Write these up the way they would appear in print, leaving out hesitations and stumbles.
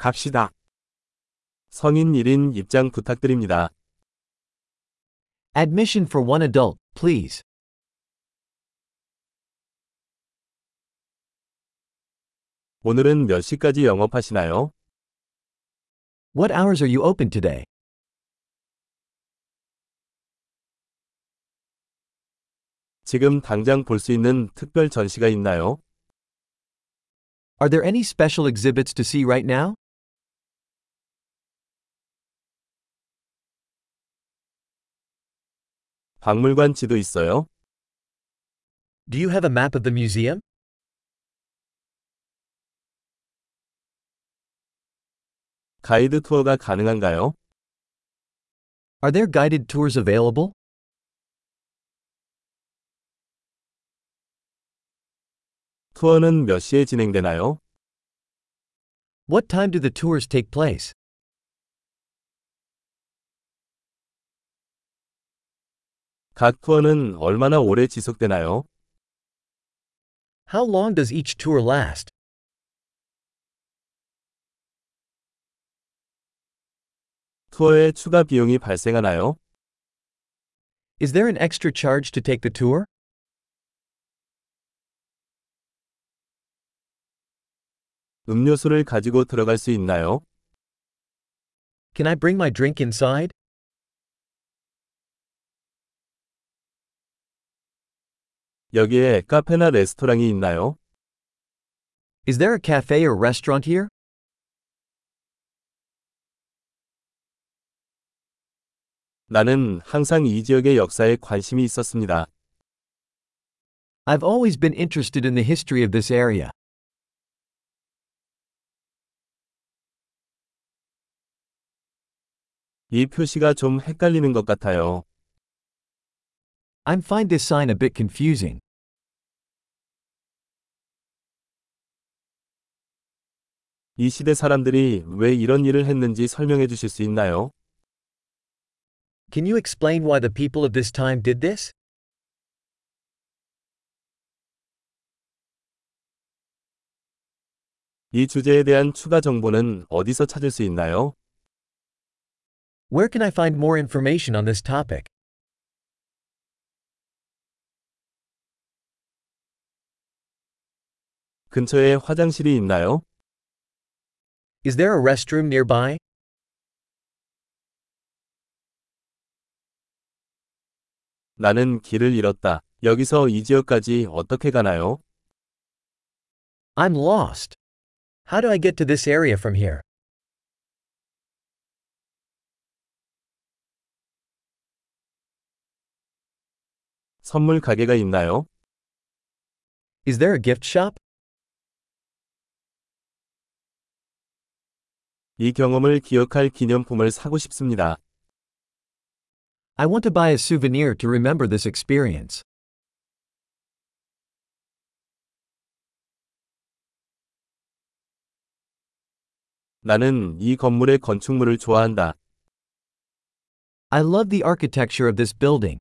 갑시다. 성인 1인 입장 부탁드립니다. Admission for one adult, please. 오늘은 몇 시까지 영업하시나요? What hours are you open today? 지금 당장 볼 수 있는 특별 전시가 있나요? Are there any special exhibits to see right now? 박물관 지도 있어요? Do you have a map of the museum? 가이드 투어가 가능한가요? Are there guided tours available? 투어는 몇 시에 진행되나요? What time do the tours take place? 각 투어는 얼마나 오래 지속되나요? How long does each tour last? 투어에 추가 비용이 발생하나요? Is there an extra charge to take the tour? 음료수를 가지고 들어갈 수 있나요? Can I bring my drink inside? 여기에 카페나 레스토랑이 있나요? Is there a cafe or restaurant here? 나는 항상 이 지역의 역사에 관심이 있었습니다. I've always been interested in the history of this area. 이 표시가 좀 헷갈리는 것 같아요. I find this sign a bit confusing. 이 시대 사람들이 왜 이런 일을 했는지 설명해 주실 수 있나요? Can you explain why the people of this time did this? 이 주제에 대한 추가 정보는 어디서 찾을 수 있나요? Where can I find more information on this topic? 근처에 화장실이 있나요? Is there a restroom nearby? 나는 길을 잃었다. 여기서 이 지역까지 어떻게 가나요? I'm lost. How do I get to this area from here? 선물 가게가 있나요? Is there a gift shop? 이 경험을 기억할 기념품을 사고 싶습니다. I want to buy a souvenir to remember this experience. 나는 이 건물의 건축물을 좋아한다. I love the architecture of this building.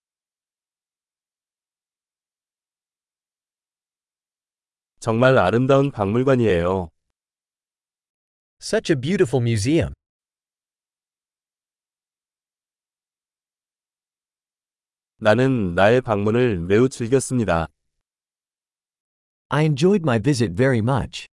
정말 아름다운 박물관이에요. Such a beautiful museum. 나는 나의 방문을 매우 즐겼습니다. I enjoyed my visit very much.